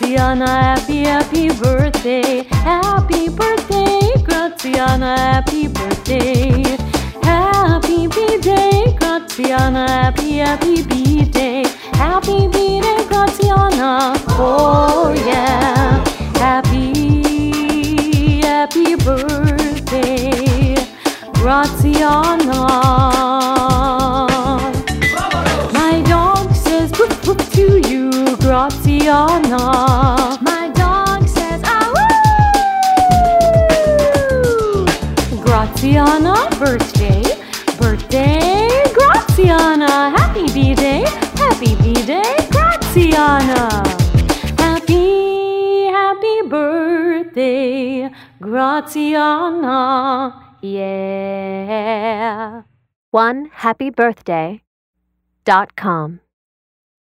Graziana, happy, happy birthday. Happy birthday, Graziana, happy birthday. Happy B-Day, Graziana, happy, happy B-Day. Happy B-Day, Graziana, oh yeah. Happy, happy birthday, Graziana. My dog says whoop whoop to you, Graziana. My dog says ah-woo! Graziana, birthday, birthday, Graziana. Happy B-Day, happy B-Day, Graziana. Happy, happy birthday, Graziana. Yeah. OneHappyBirthday.com